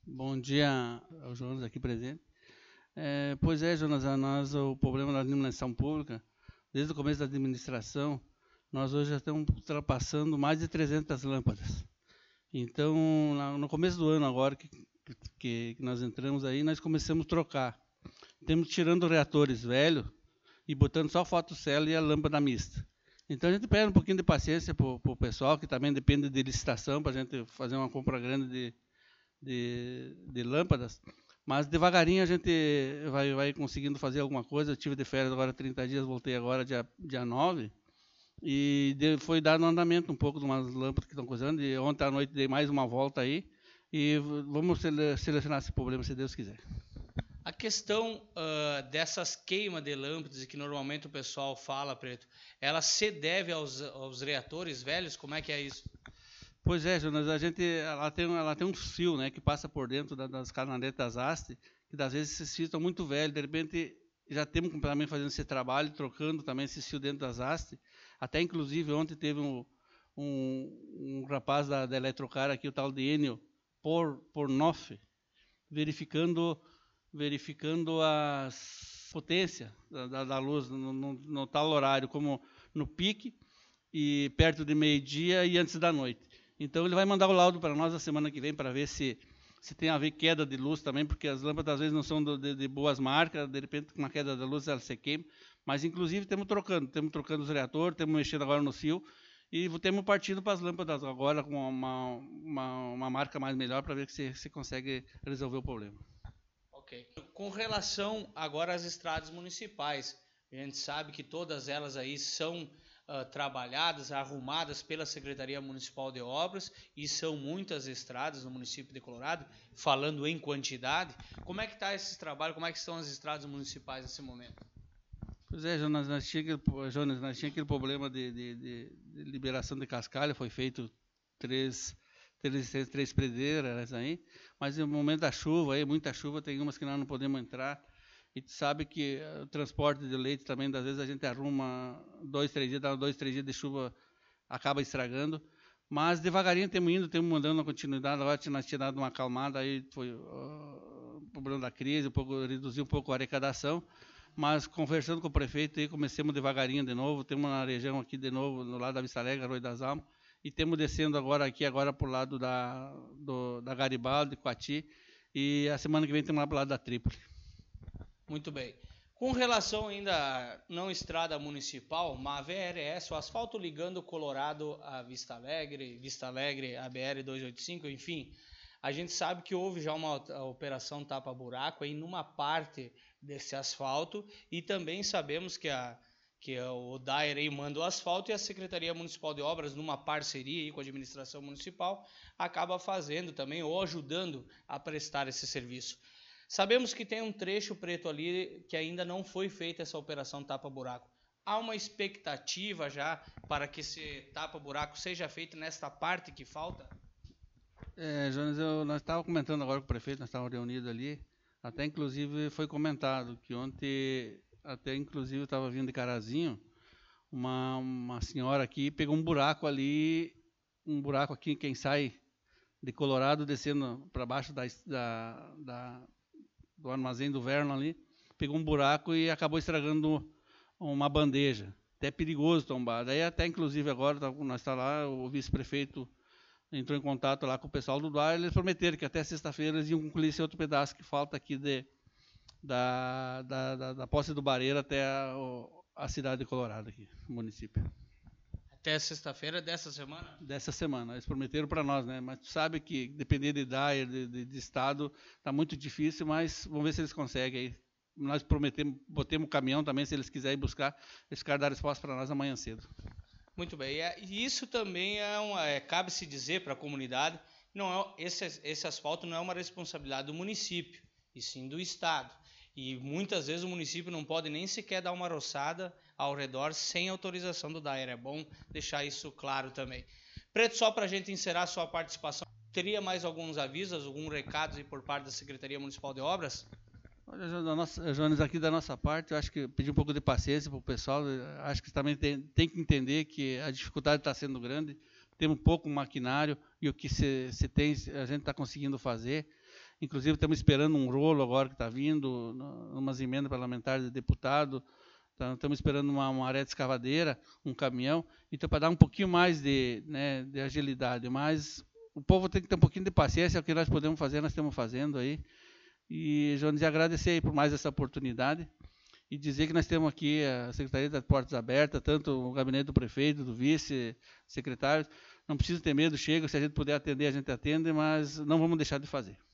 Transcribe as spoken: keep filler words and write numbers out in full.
Bom dia ao Jonas aqui presente. É, pois é, Jonas, a nós o problema da iluminação pública, desde o começo da administração, nós hoje já estamos ultrapassando mais de trezentas lâmpadas. Então, na- no começo do ano agora que, que, que nós entramos aí, nós começamos a trocar. Temos tirando reatores velhos e botando só fotocelo e a lâmpada mista. Então a gente pede um pouquinho de paciência para o pessoal, que também depende de licitação, para a gente fazer uma compra grande de, de, de lâmpadas, mas devagarinho a gente vai, vai conseguindo fazer alguma coisa. Eu tive de férias agora trinta dias, voltei agora dia, dia nove, e de, foi dado andamento um pouco de umas lâmpadas que estão coisando, e ontem à noite dei mais uma volta aí, e vamos sele, selecionar esse problema, se Deus quiser. A questão uh, dessas queimas de lâmpadas que normalmente o pessoal fala, Preto, ela se deve aos, aos reatores velhos? Como é que é isso? Pois é, Jonas, a gente, ela tem, ela tem um fio, né, que passa por dentro da, das cananetas haste, que às vezes esses fios estão muito velhos, de repente já temos também fazendo esse trabalho, trocando também esses fios dentro das hastes. Até inclusive ontem teve um, um, um rapaz da, da Eletrocar aqui, o tal de Enio por, Pornoff, verificando, verificando as potências da, da, da luz no, no, no tal horário, como no pique, e perto de meio-dia e antes da noite. Então ele vai mandar o laudo para nós na semana que vem para ver se, se tem a ver queda de luz também, porque as lâmpadas às vezes não são de, de boas marcas, de repente com uma queda de luz ela se queima, mas inclusive temos trocando, temos trocando os reatores, temos mexendo agora no fio, e temos partido para as lâmpadas agora com uma, uma, uma marca mais melhor para ver se, se consegue resolver o problema. Ok. Com relação agora às estradas municipais, a gente sabe que todas elas aí são uh, trabalhadas, arrumadas pela Secretaria Municipal de Obras, e são muitas estradas no município de Colorado, falando em quantidade. Como é que está esse trabalho? Como é que estão as estradas municipais nesse momento? Pois é, Jonas, nós tínhamos aquele, Jonas, nós tinha aquele problema de, de, de, de liberação de cascalho, foi feito três, três, três predeiras aí, mas no momento da chuva, aí, muita chuva, tem umas que nós não podemos entrar, e tu sabe que o transporte de leite também, às vezes a gente arruma dois, três dias, dá dois, três dias de chuva, acaba estragando, mas devagarinho temos indo, temos mandando uma continuidade, agora nós tínhamos dado uma acalmada, aí foi uh, o problema da crise, um pouco, reduziu um pouco a arrecadação, mas conversando com o prefeito aí, comecemos devagarinho de novo, temos uma região aqui de novo, no lado da Vista Alegre, Arroio das Almas, e temos descendo agora aqui, agora para o lado da, do, da Garibaldi, Coati, e a semana que vem temos lá para o lado da Trípoli. Muito bem. Com relação ainda não estrada municipal, uma V R S, o asfalto ligando Colorado a Vista Alegre, Vista Alegre a B R duzentos e oitenta e cinco, enfim, a gente sabe que houve já uma operação tapa-buraco aí numa parte desse asfalto, e também sabemos que, a, que o D A E R aí manda o asfalto, e a Secretaria Municipal de Obras, numa parceria aí com a administração municipal, acaba fazendo também ou ajudando a prestar esse serviço. Sabemos que tem um trecho, Preto, ali que ainda não foi feita essa operação tapa-buraco. Há uma expectativa já para que esse tapa-buraco seja feito nesta parte que falta? É, Jonas, eu, nós estávamos comentando agora com o prefeito, nós estávamos reunidos ali, até inclusive foi comentado que ontem, até inclusive eu estava vindo de Carazinho, uma, uma senhora aqui pegou um buraco ali, um buraco aqui, quem sai de Colorado, descendo para baixo da, da, da, do armazém do Verno ali, pegou um buraco e acabou estragando uma bandeja. Até perigoso tombar. Daí até inclusive agora, nós está lá, o vice-prefeito entrou em contato lá com o pessoal do D A E, eles prometeram que até sexta-feira eles iam concluir esse outro pedaço que falta aqui de, da, da, da, da Posse do Bareira até a, a cidade de Colorado, aqui, o município. Até sexta-feira dessa semana? Dessa semana. Eles prometeram para nós, né? Mas tu sabe que depender de D A E, de, de, de Estado, está muito difícil, mas vamos ver se eles conseguem aí. Nós prometemos, botemos o caminhão também, se eles quiserem buscar, eles querem dar resposta para nós amanhã cedo. Muito bem. E isso também é, uma, é cabe-se dizer para a comunidade, não é, esse, esse asfalto não é uma responsabilidade do município, e sim do Estado. E muitas vezes o município não pode nem sequer dar uma roçada ao redor sem autorização do D A E R. É bom deixar isso claro também. Preto, só para a gente encerrar a sua participação, teria mais alguns avisos, alguns recados aí por parte da Secretaria Municipal de Obras? Olha, Jonas, aqui da nossa parte, eu acho que pedir um pouco de paciência para o pessoal, acho que também tem, tem que entender que a dificuldade está sendo grande, temos pouco maquinário, e o que se, se tem, a gente está conseguindo fazer, Inclusive, estamos esperando um rolo agora que está vindo, umas emendas parlamentares de deputado. Então, estamos esperando uma, uma arete escavadeira, um caminhão. Então, para dar um pouquinho mais de, né, de agilidade. Mas o povo tem que ter um pouquinho de paciência. É o que nós podemos fazer, nós estamos fazendo aí. E, Jones, agradecer aí por mais essa oportunidade. E dizer que nós temos aqui a Secretaria das Portas Abertas, tanto o gabinete do prefeito, do vice-secretário. Não precisa ter medo, chega. Se a gente puder atender, a gente atende, mas não vamos deixar de fazer.